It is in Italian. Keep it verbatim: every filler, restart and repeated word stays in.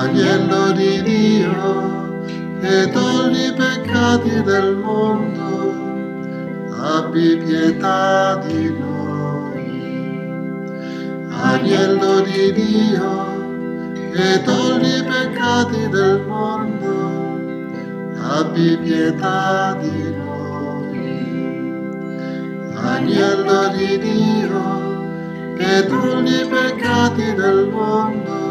Agnello di Dio, che togli i peccati del mondo, abbi pietà di noi. Agnello di Dio, che togli i peccati del mondo, abbi pietà di noi. Agnello di Dio, che togli i peccati del mondo,